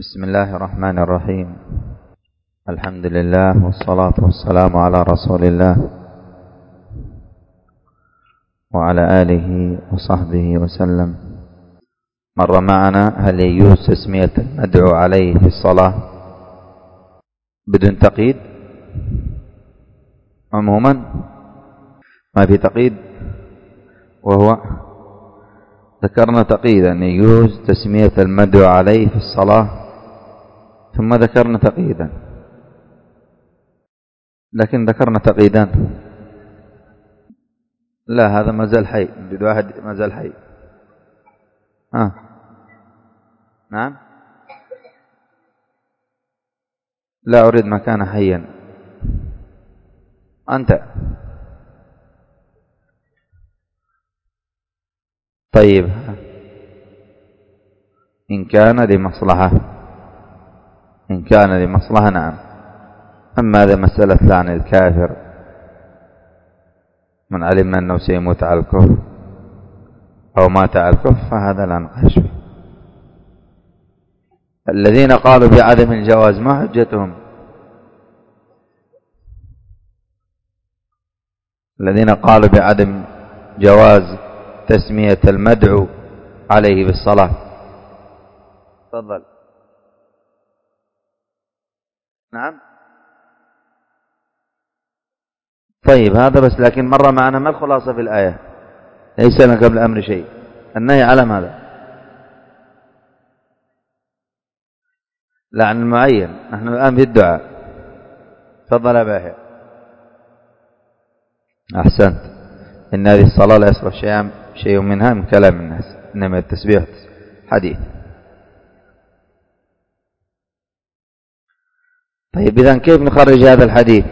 بسم الله الرحمن الرحيم. الحمد لله والصلاة والسلام على رسول الله وعلى آله وصحبه وسلم. مر معنا هل يجوز تسمية المدعو عليه في الصلاة بدون تقييد؟ عموما ما في تقييد، وهو ذكرنا تقييدا يجوز تسمية المدعو عليه في الصلاة، ثم ذكرنا تقييدا، لكن ذكرنا تقييدان. لا، هذا ما زال حي، بدو واحد ما زال حي. نعم، لا أريد ما كان حيا. أنت طيب، إن كان لمصلحة نعم. أما هذا مسألة لعن الكافر، من علم أنه سيموت على الكفر أو مات على الكفر فهذا لا نقاش فيه. الذين قالوا بعدم الجواز ما حجتهم؟ الذين قالوا بعدم جواز تسمية المدعو عليه بالصلاة. تفضل. نعم طيب، هذا بس، لكن مرة معنا ما الخلاصة في الآية؟ ليس لنا قبل الأمر شيء، النهي على ماذا؟ لا عن المعين، نحن الآن في الدعاء. تفضل يا باهر. أحسنت. إن هذه الصلاة لا يصلح شيء منها من كلام الناس، إنما التسبيح حديث. طيب إذن كيف نخرج هذا الحديث؟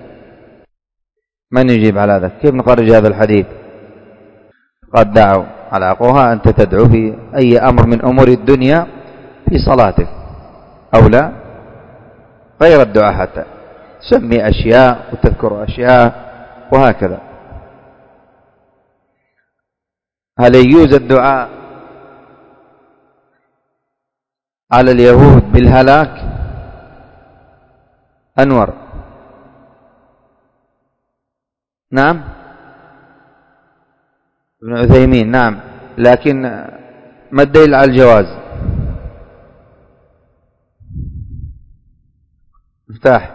من يجيب على هذا؟ كيف نخرج هذا الحديث؟ قد دعوا على عقوها أنت تدعو في أي أمر من أمور الدنيا في صلاتك أو لا، غير الدعاء حتى سمي أشياء وتذكر أشياء وهكذا. هل يجوز الدعاء على اليهود بالهلاك؟ أنور. نعم ابن عثيمين. نعم، لكن ما الدليل على الجواز؟ مفتاح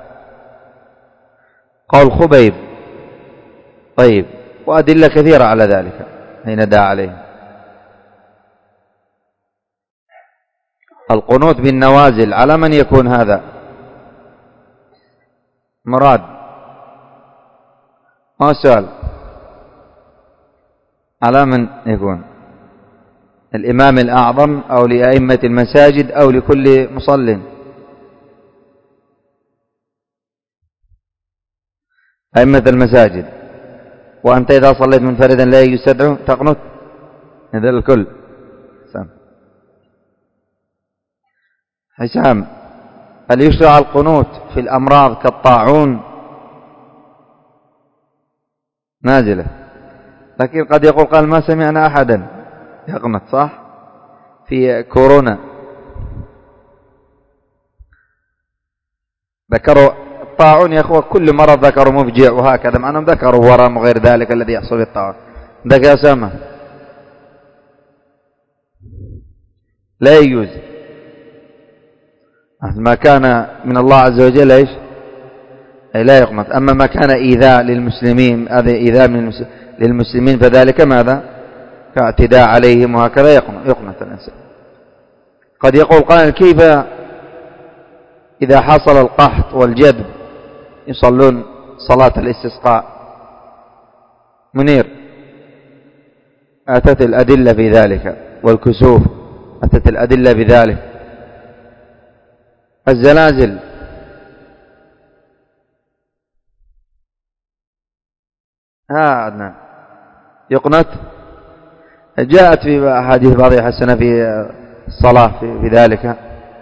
قول خبيب. طيب، وأدلة كثيرة على ذلك حين دعا عليه. القنوت بالنوازل على من يكون هذا؟ مراد، ما سؤال، على من يكون؟ الإمام الأعظم أو لأئمة المساجد أو لكل مصل؟ أئمة المساجد. وأنت إذا صليت منفردا لا يستدعو تقنط؟ هذا الكل. حسام، هل يشرع القنوت في الأمراض كالطاعون؟ نازلة، لكن قد يقول قال ما سمعنا أحدا يقنط، صح؟ في كورونا ذكروا الطاعون يا أخوة، كل مرض ذكروا مفجع وهكذا، مع أنهم ذكروا ورم وغير ذلك الذي يحصل بالطاعون. ذاك يا أسامة لا يجوز. ما كان من الله عز وجل ايش؟ أي لا يقنط. أما ما كان إيذاء للمسلمين، هذا إيذاء من للمسلمين، فذلك ماذا؟ كاعتداء عليهم وهكذا يقنط الإنسان. قد يقول قائل كيف إذا حصل القحط والجدب يصلون صلاة الاستسقاء؟ منير، أتت الأدلة في ذلك، والكسوف أتت الأدلة بذلك. الزلازل عدنان يقنت، جاءت في أحاديث بعضها حسنة في الصلاة في ذلك.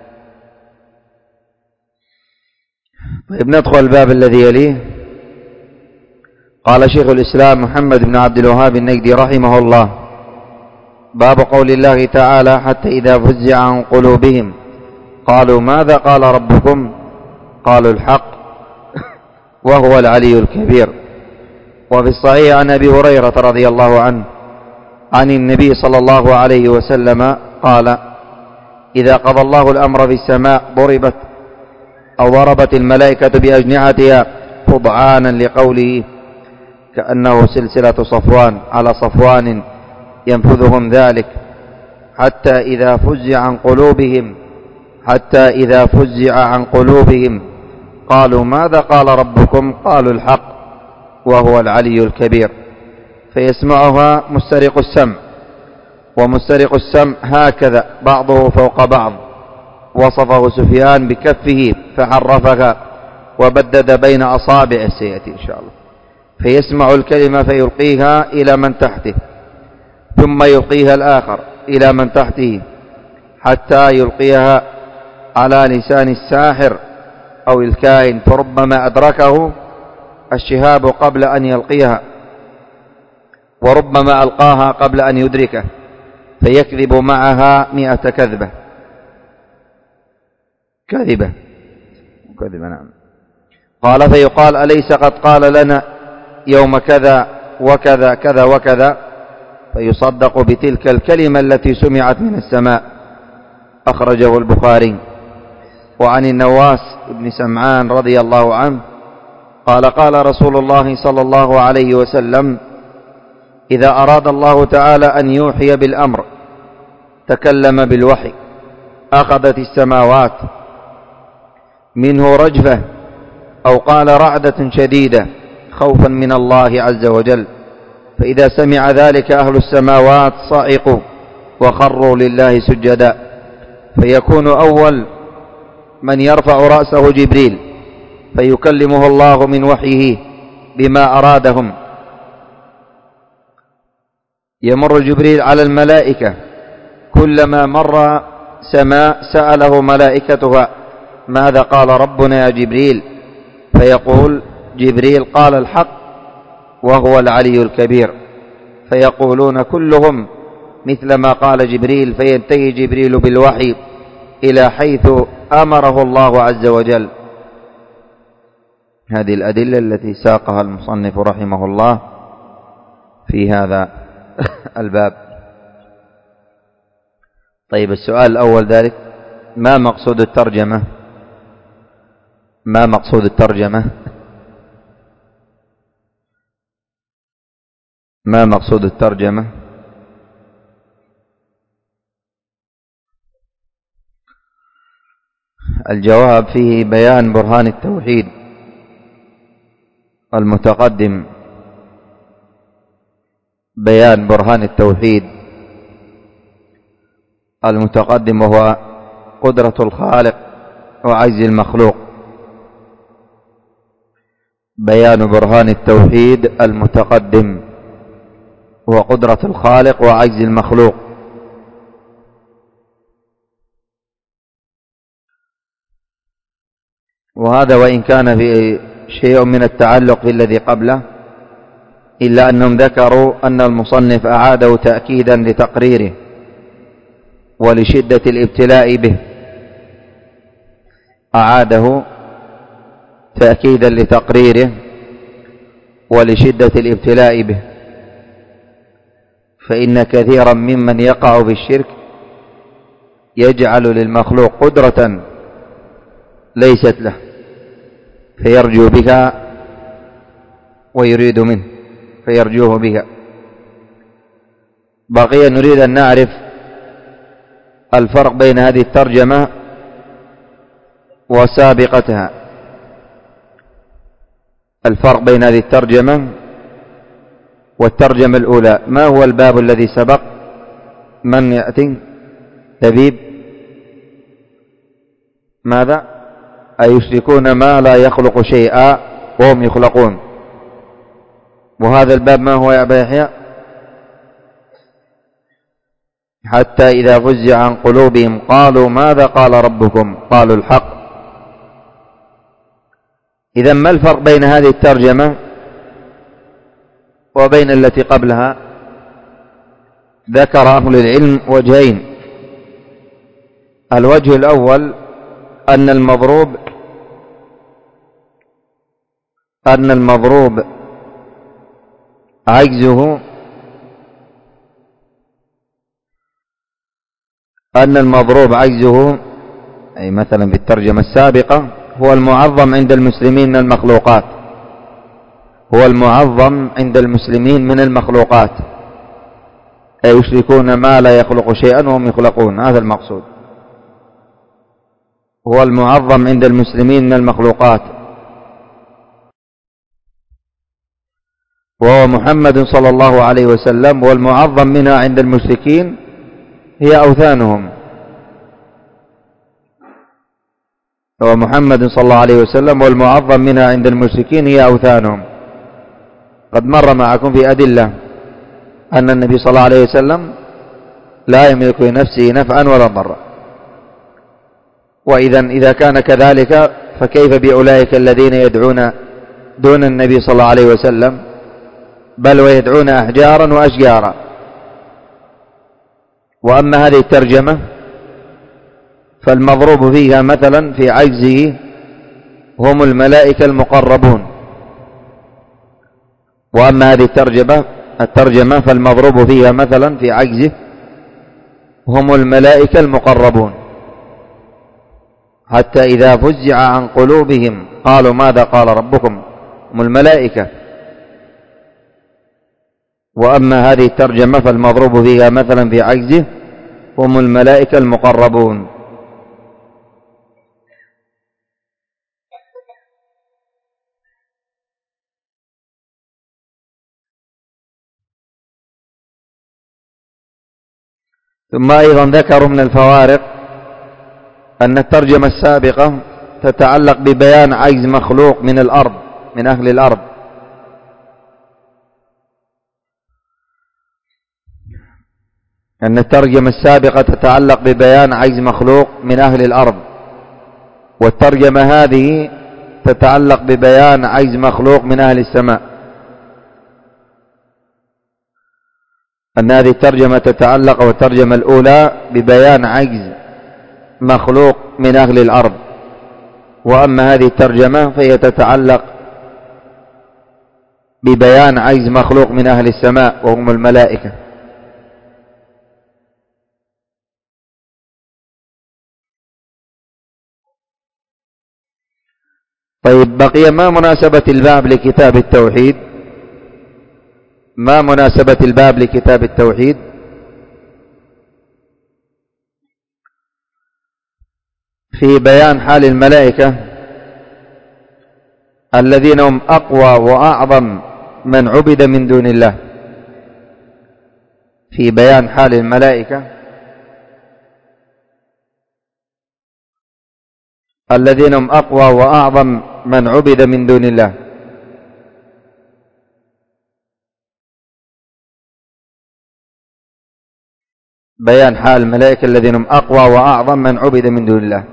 طيب ندخل الباب الذي يليه. قال شيخ الإسلام محمد بن عبد الوهاب النجدي رحمه الله: باب قول الله تعالى: حتى إذا فزع عن قلوبهم قالوا ماذا قال ربكم؟ قالوا الحق وهو العلي الكبير. وفي الصحيح عن أبي هريرة رضي الله عنه عن النبي صلى الله عليه وسلم قال: إذا قضى الله الأمر في السماء ضربت الملائكة بأجنحتها خضعانا لقوله كأنه سلسلة صفوان على صفوان ينفذهم ذلك حتى إذا فزع عن قلوبهم قالوا ماذا قال ربكم؟ قالوا الحق وهو العلي الكبير. فيسمعها مسترق السمع، ومسترق السمع هكذا بعضه فوق بعض، وصفه سفيان بكفه فحرفها وبدد بين أصابعه، سيأتي إن شاء الله. فيسمع الكلمة فيلقيها إلى من تحته، ثم يلقيها الآخر إلى من تحته، حتى يلقيها على لسان الساحر أو الكاهن، فربما أدركه الشهاب قبل أن يلقيها، وربما ألقاها قبل أن يدركه، فيكذب معها 100 كذبة. نعم. قال: فيقال: أليس قد قال لنا يوم كذا وكذا كذا وكذا؟ فيصدق بتلك الكلمة التي سمعت من السماء. أخرجه البخاري. وعن النواس بن سمعان رضي الله عنه قال: قال رسول الله صلى الله عليه وسلم: إذا أراد الله تعالى أن يوحي بالأمر تكلم بالوحي، أخذت السماوات منه رجفة، أو قال رعدة شديدة، خوفا من الله عز وجل. فإذا سمع ذلك أهل السماوات صعقوا وخروا لله سجدا، فيكون أول من يرفع رأسه جبريل، فيكلمه الله من وحيه بما أرادهم. يمر جبريل على الملائكة، كلما مر سماء سأله ملائكتها: ماذا قال ربنا يا جبريل؟ فيقول جبريل: قال الحق وهو العلي الكبير. فيقولون كلهم مثل ما قال جبريل، فينتهي جبريل بالوحي إلى حيث أمره الله عز وجل. هذه الأدلة التي ساقها المصنف رحمه الله في هذا الباب. طيب، السؤال الأول ذلك: ما مقصود الترجمة؟ ما مقصود الترجمة؟ ما مقصود الترجمة؟ الجواب فيه بيان برهان التوحيد المتقدم، بيان برهان التوحيد المتقدم، وهو قدرة الخالق وعجز المخلوق. بيان برهان التوحيد المتقدم وقدرة الخالق وعجز المخلوق. وهذا وإن كان في شيء من التعلق بالذي قبله، إلا أنهم ذكروا أن المصنف أعاده تأكيدا لتقريره ولشدة الابتلاء به، أعاده تأكيدا لتقريره ولشدة الابتلاء به. فإن كثيرا ممن يقع في الشرك يجعل للمخلوق قدرة ليست له، فيرجو بها ويريد منه فيرجوه بها. بقي نريد أن نعرف الفرق بين هذه الترجمة وسابقتها. الفرق بين هذه الترجمة والترجمة الأولى. ما هو الباب الذي سبق؟ من يأتي؟ لبيب. ماذا؟ أيشركون ما لا يخلق شيئا وهم يخلقون. وهذا الباب ما هو يا أبا يحيى؟ حتى إذا فزع عن قلوبهم قالوا ماذا قال ربكم؟ قالوا الحق. إذا ما الفرق بين هذه الترجمة وبين التي قبلها؟ ذكر أهل العلم وجهين. الوجه الأول أن المضروب عجزه أي مثلا في الترجمة السابقة هو المعظم عند المسلمين من المخلوقات، أي يشركون ما لا يخلق شيئا وهم يخلقون، هذا المقصود. هو المعظم عند المسلمين من المخلوقات، وهو محمد صلى الله عليه وسلم، والمعظم منها عند المشركين هي أوثانهم. هو محمد صلى الله عليه وسلم، والمعظم منها عند المشركين هي أوثانهم. قد مر معكم في أدلة أن النبي صلى الله عليه وسلم لا يملك لنفسه نفعا ولا ضرا، إذا كان كذلك فكيف بأولئك الذين يدعون دون النبي صلى الله عليه وسلم، بل ويدعون أحجارا وأشجارا. وأما هذه الترجمة فالمضروب فيها مثلا في عجزه هم الملائكة المقربون. وأما هذه الترجمة فالمضروب فيها مثلا في عجزه هم الملائكة المقربون، حتى إذا فزع عن قلوبهم قالوا ماذا قال ربكم، هم الملائكة. وأما هذه الترجمة فالمضروب فيها مثلا في عجزه هم الملائكة المقربون. ثم أيضا ذكروا من الفوارق أن الترجمة السابقة تتعلق ببيان عجز مخلوق من أهل الأرض، أن الترجمة السابقة تتعلق ببيان عجز مخلوق من أهل الأرض، والترجمة هذه تتعلق ببيان عجز مخلوق من أهل السماء. أن هذه الترجمة تتعلق، والترجمة الأولى ببيان عجز مخلوق من أهل الأرض، وأما هذه الترجمة فهي تتعلق ببيان عجز مخلوق من أهل السماء وهم الملائكة. طيب، بقي ما مناسبة الباب لكتاب التوحيد؟ ما مناسبة الباب لكتاب التوحيد؟ في بيان حال الملائكة الذين هم أقوى وأعظم من عبد من دون الله. في بيان حال الملائكة الذين هم أقوى وأعظم من عبد من دون الله. بيان حال الملائكة الذين هم أقوى وأعظم من عبد من دون الله.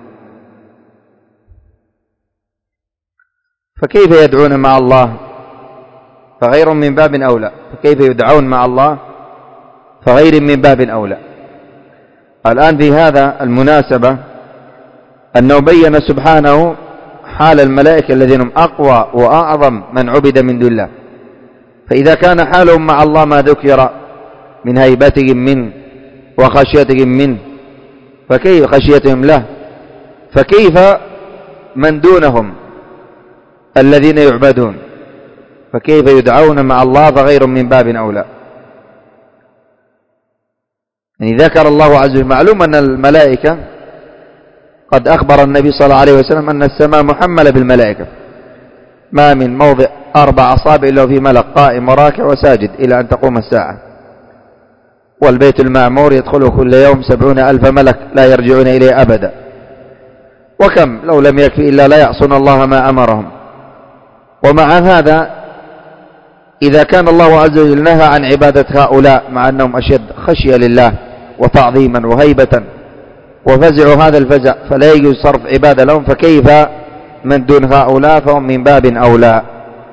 فكيف يدعون مع الله فغير من باب أولى؟ فكيف يدعون مع الله فغير من باب أولى؟ الآن في هذا المناسبة أنه بين سبحانه حال الملائكة الذين هم أقوى وأعظم من عبد من دون الله. فإذا كان حالهم مع الله ما ذكر من هيبتهم منه وخشيتهم منه، فكيف خشيتهم له، فكيف من دونهم الذين يعبدون؟ فكيف يدعون مع الله فغير من باب أولى؟ يعني ذكر الله عز وجل، معلوم أن الملائكة قد أخبر النبي صلى الله عليه وسلم أن السماء محملة بالملائكة، ما من موضع 4 أصابع إلا في ملك قائم وراكع وساجد إلى أن تقوم الساعة. والبيت المعمور يدخله كل يوم 70,000 ملك لا يرجعون إليه أبدا. وكم لو لم يكفي إلا لا يعصون الله ما أمرهم. ومع هذا إذا كان الله عز وجل نهى عن عبادة هؤلاء مع أنهم أشد خشية لله وتعظيما وهيبة وفزعوا هذا الفزع فلا يجوز صرف عبادة لهم، فكيف من دون هؤلاء فهم من باب أولى.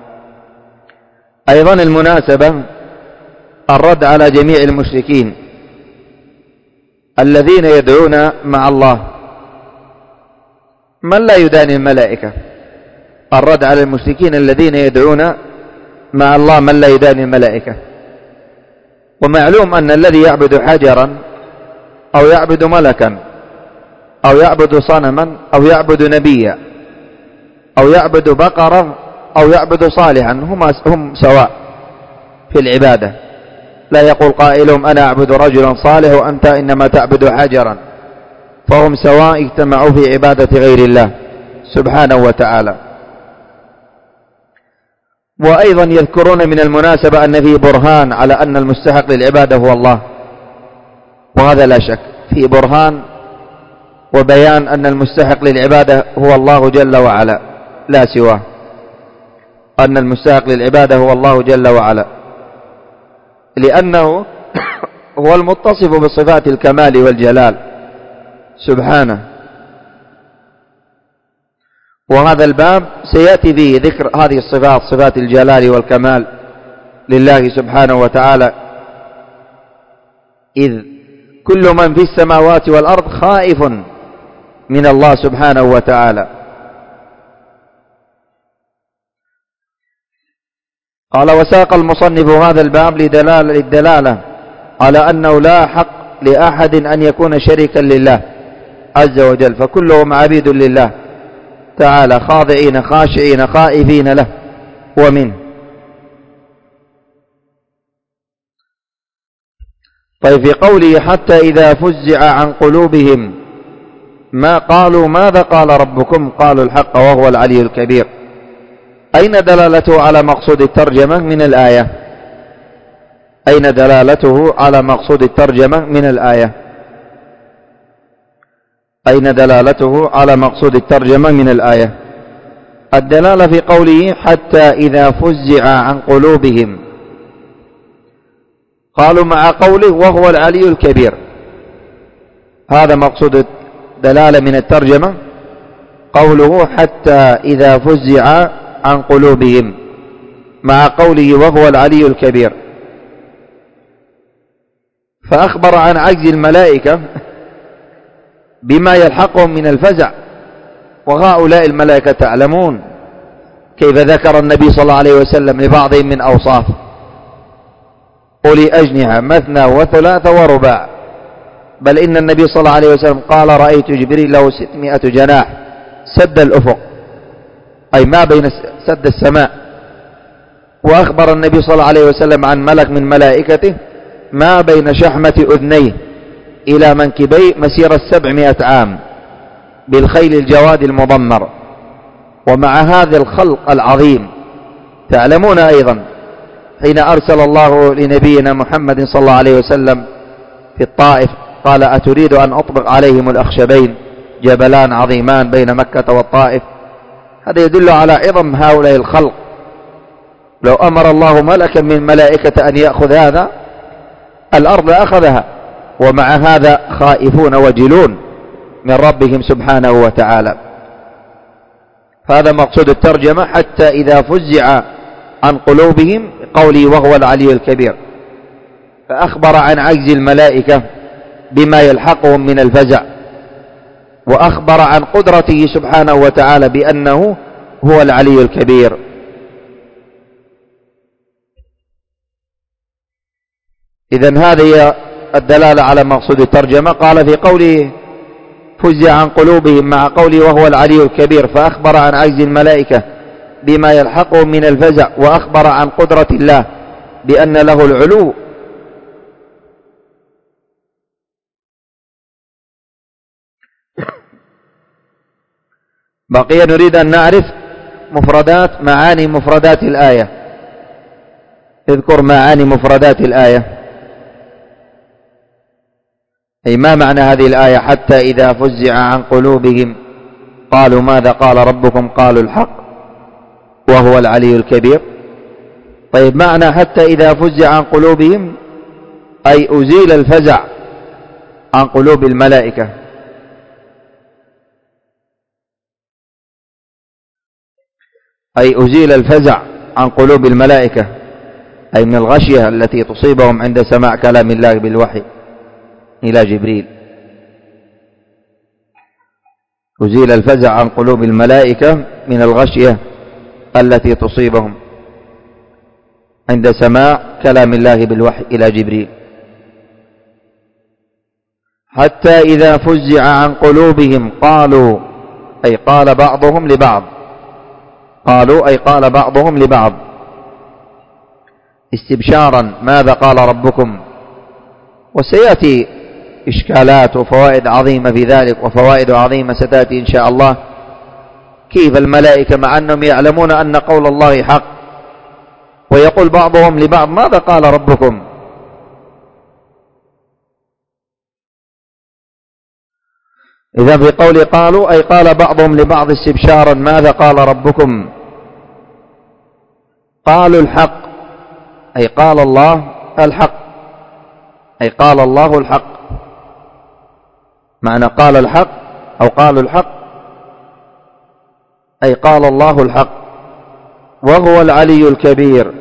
أيضا المناسبة الرد على جميع المشركين الذين يدعون مع الله من لا يداني الملائكة، الرد على المشركين الذين يدعون مع الله من لا يداني الملائكة. ومعلوم أن الذي يعبد حجرا أو يعبد ملكا أو يعبد صنما أو يعبد نبيا أو يعبد بقرة أو يعبد صالحا هم سواء في العبادة. لا يقول قائلهم أنا أعبد رجلا صالح وأنت إنما تعبد حجرا، فهم سواء اجتمعوا في عبادة غير الله سبحانه وتعالى. وأيضا يذكرون من المناسبة أن فيه برهان على أن المستحق للعبادة هو الله، وهذا لا شك فيه برهان وبيان أن المستحق للعبادة هو الله جل وعلا لا سواه، أن المستحق للعبادة هو الله جل وعلا، لأنه هو المتصف بصفات الكمال والجلال سبحانه. وهذا الباب سيأتي فيه ذكر هذه الصفات، صفات الجلال والكمال لله سبحانه وتعالى، إذ كل من في السماوات والأرض خائف من الله سبحانه وتعالى. قال وساق المصنف هذا الباب للدلالة على أنه لا حق لأحد أن يكون شريكا لله عز وجل، فكلهم عبيد لله تعالى خاضعين خاشعين خائفين له ومنه. طيب في قوله حتى إذا فزع عن قلوبهم ما قالوا ماذا قال ربكم قالوا الحق وهو العلي الكبير، أين دلالته على مقصود الترجمة من الآية؟ أين دلالته على مقصود الترجمة من الآية؟ أين دلالته على مقصود الترجمة من الآية؟ الدلالة في قوله حتى إذا فزع عن قلوبهم، قالوا مع قوله وهو العلي الكبير، هذا مقصود الدلالة من الترجمة، قوله حتى إذا فزع عن قلوبهم مع قوله وهو العلي الكبير. فأخبر عن عجز الملائكة بما يلحقهم من الفزع، وهؤلاء الملائكة تعلمون كيف ذكر النبي صلى الله عليه وسلم لبعضهم من أوصاف أولي أجنحة مثنى وثلاث ورباع، بل إن النبي صلى الله عليه وسلم قال رأيت جبريل له 600 جناح سد الأفق، أي ما بين سد السماء. وأخبر النبي صلى الله عليه وسلم عن ملك من ملائكته ما بين شحمة أذنيه إلى منكبيه مسيرة 700 عام بالخيل الجواد المضمر. ومع هذا الخلق العظيم تعلمون أيضا حين أرسل الله لنبينا محمد صلى الله عليه وسلم في الطائف قال أتريد أن أطبق عليهم الأخشبين جبلان عظيمان بين مكة والطائف، هذا يدل على عظم هؤلاء الخلق. لو أمر الله ملكا من ملائكة أن يأخذ هذا الأرض أخذها، ومع هذا خائفون وجلون من ربهم سبحانه وتعالى. فهذا مقصود الترجمة حتى إذا فزع عن قلوبهم قولي وهو العلي الكبير، فأخبر عن عجز الملائكة بما يلحقهم من الفزع، وأخبر عن قدرته سبحانه وتعالى بأنه هو العلي الكبير. إذن هذه الدلالة على مقصود الترجمة. قال في قوله فزع عن قلوبهم مع قوله وهو العلي الكبير، فأخبر عن عجز الملائكة بما يلحقهم من الفزع، وأخبر عن قدرة الله بأن له العلو. بقي نريد أن نعرف معاني مفردات الآية. اذكر معاني مفردات الآية، أي ما معنى هذه الآية حتى إذا فزع عن قلوبهم قالوا ماذا قال ربكم قالوا الحق وهو العلي الكبير. طيب معنى حتى إذا فزع عن قلوبهم أي أزيل الفزع عن قلوب الملائكة. أي أزيل الفزع عن قلوب الملائكة، أي من الغشية التي تصيبهم عند سماع كلام الله بالوحي إلى جبريل. أزيل الفزع عن قلوب الملائكة من الغشية التي تصيبهم عند سماع كلام الله بالوحي إلى جبريل. حتى إذا فزع عن قلوبهم قالوا، أي قال بعضهم لبعض، قالوا أي قال بعضهم لبعض استبشارا ماذا قال ربكم. وسيأتي إشكالات وفوائد عظيمة في ذلك، وفوائد عظيمة ستأتي إن شاء الله. كيف الملائكة مع أنهم يعلمون أن قول الله حق ويقول بعضهم لبعض ماذا قال ربكم؟ إذا في قول قالوا أي قال بعضهم لبعض استبشارا ماذا قال ربكم. قالوا الحق أي قال الله الحق، أي قال الله الحق. معنى قال الحق أو قالوا الحق أي قال الله الحق، وهو العلي الكبير.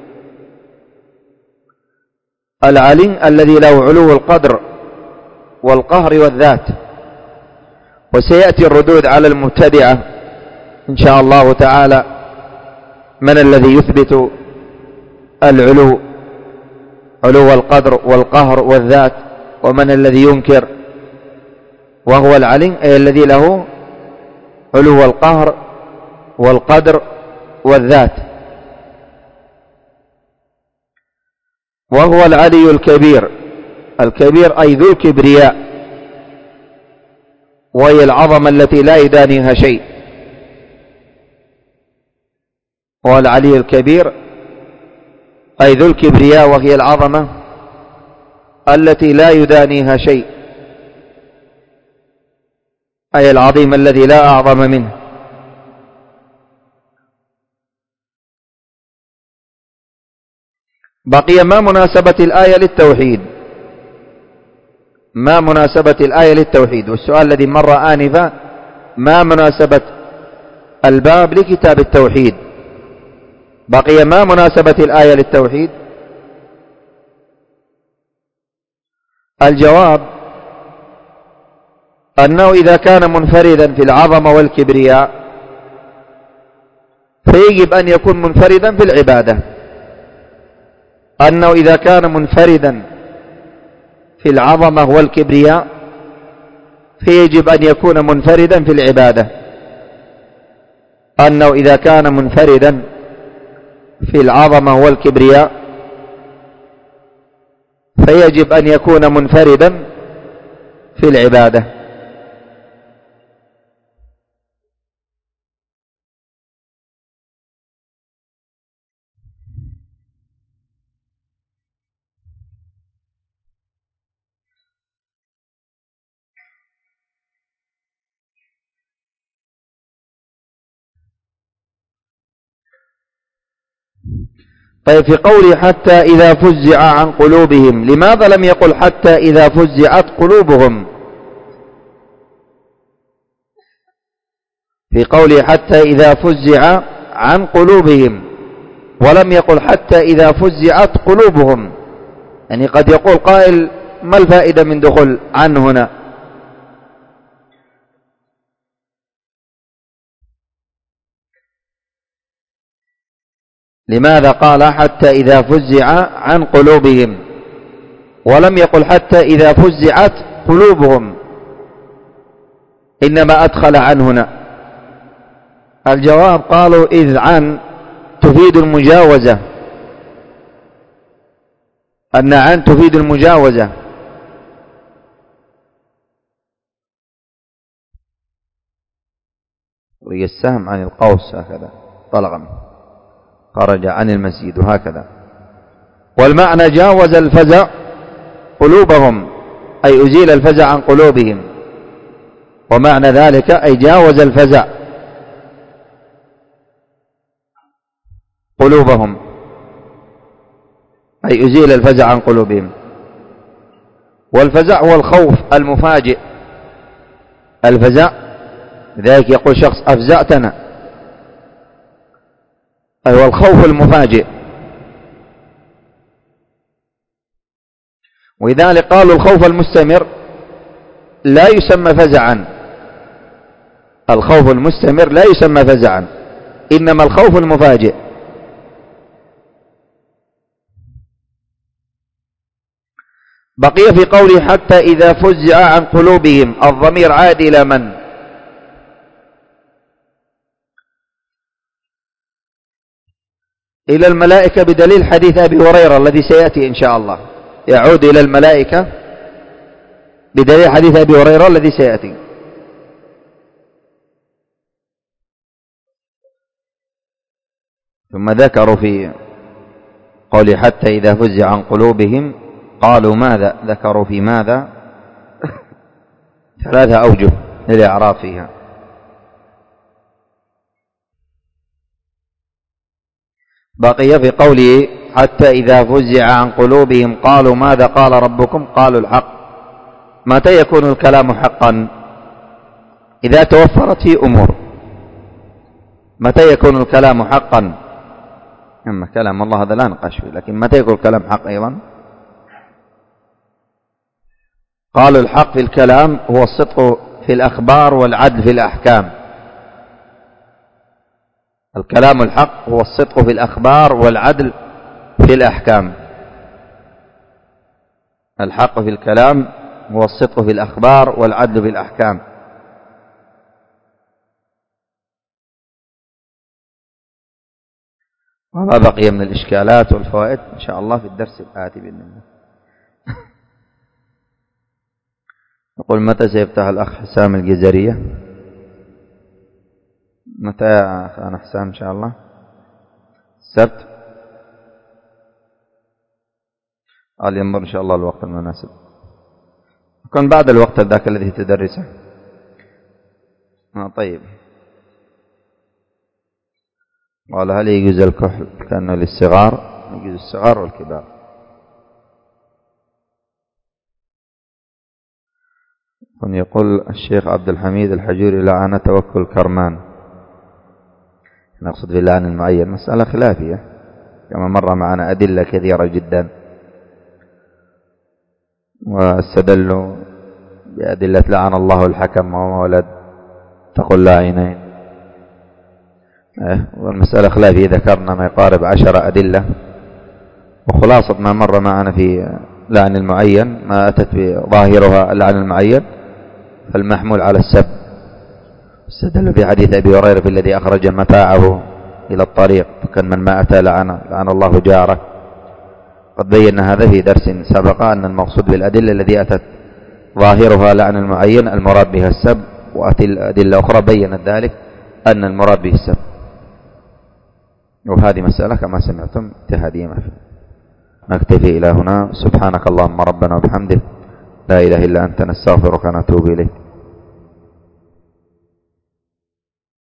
العلي الذي له علو القدر والقهر والذات. وسيأتي الردود على المبتدعة إن شاء الله تعالى، من الذي يثبت العلو، علو القدر والقهر والذات، ومن الذي ينكر وهو العلي أي الذي له علو القهر والقدر والذات. وهو العلي الكبير. الكبير أي ذو الكبرياء، وهي العظمة التي لا يدانيها شيء. وهو العلي الكبير أي ذو الكبرياء، وهي العظمة التي لا يدانيها شيء، أي العظيم الذي لا أعظم منه. بقي ما مناسبة الآية للتوحيد، ما مناسبة الآية للتوحيد. والسؤال الذي مر آنفا ما مناسبة الباب لكتاب التوحيد. بقي ما مناسبة الآية للتوحيد. الجواب أنه إذا كان منفردا في العظمة والكبرياء فيجب أن يكون منفردا في العبادة. أنه إذا كان منفردا في العظمة والكبرياء فيجب أن يكون منفردا في العبادة. أنه إذا كان منفردا في العظمة والكبرياء فيجب أن يكون منفردا في العبادة. طيب في قوله حتى إذا فزع عن قلوبهم، لماذا لم يقل حتى إذا فزعت قلوبهم؟ في قوله حتى إذا فزع عن قلوبهم ولم يقل حتى إذا فزعت قلوبهم. يعني قد يقول قائل ما الفائدة من دخول عن هنا؟ لماذا قال حتى إذا فزع عن قلوبهم ولم يقل حتى إذا فزعت قلوبهم، إنما أدخل عن هنا؟ الجواب قالوا إذ عن تفيد المجاوزة، أن عن تفيد المجاوزة. وري السهم عن القوس هكذا طلقا خرج عن المسجد هكذا. والمعنى جاوز الفزع قلوبهم أي أزيل الفزع عن قلوبهم، ومعنى ذلك أي جاوز الفزع قلوبهم أي أزيل الفزع عن قلوبهم. والفزع هو الخوف المفاجئ. الفزع لذلك يقول شخص أفزعتنا، أي هو الخوف المفاجئ. ولذلك قالوا الخوف المستمر لا يسمى فزعا، الخوف المستمر لا يسمى فزعا، إنما الخوف المفاجئ. بقي في قوله حتى إذا فزع عن قلوبهم، الضمير عاد إلى من؟ إلى الملائكة بدليل حديث أبي هريرة الذي سيأتي إن شاء الله، يعود إلى الملائكة بدليل حديث أبي هريرة الذي سيأتي. ثم ذكروا في قوله حتى إذا فزع عن قلوبهم قالوا ماذا، ذكروا في ماذا 3 أوجه للإعراب فيها. بقي في قوله حتى إذا فزع عن قلوبهم قالوا ماذا قال ربكم، قالوا الحق. متى يكون الكلام حقا؟ إذا توفرت فيه أمور. متى يكون الكلام حقا؟ أما كلام الله هذا لا نقاش فيه، لكن متى يكون الكلام حق أيضا؟ قالوا الحق في الكلام هو الصدق في الأخبار والعدل في الأحكام. الكلام الحق هو الصدق في الأخبار والعدل في الأحكام. الحق في الكلام هو الصدق في الأخبار والعدل في الأحكام. وما بقي من الإشكالات والفوائد إن شاء الله في الدرس الآتي بإذن الله. يقول متى سيفتح الأخ حسام الجزرية؟ متى يا أخانا حسام إن شاء الله؟ السبت؟ قال ينظر إن شاء الله الوقت المناسب، يكون بعد الوقت ذاك الذي تدرسه. طيب. قال هل يجوز الكحل كأنه للصغار؟ يجوز الصغار والكبار. يقول الشيخ عبد الحميد الحجوري لعن توكل كرمان، نقصد باللعن المعين، مسألة خلافية كما مر معنا أدلة كثيرة جدا، واستدلوا بأدلة لعن الله الحكم وما ولد تقل لا عينين. والمسألة خلافية، ذكرنا ما يقارب 10 أدلة، وخلاصة ما مر معنا في لعن المعين ما أتت بظاهرها اللعن المعين فالمحمول على السب. استدل بحديث أبي هريرة في الذي أخرج متاعه إلى الطريق فكان من ما أتى لعن الله جاره. قد بينا هذا في درس سبق أن المقصود بالأدلة الذي أتت ظاهرها لعن المعين المراد بها السب، وأتي الأدلة أخرى بيّنت ذلك أن المراد به السب. وهذه مسألة كما سمعتم اجتهادية ما فيه. نكتفي إلى هنا. سبحانك اللهم ربنا وبحمدك لا إله إلا أنت نستغفرك ونتوب إليك.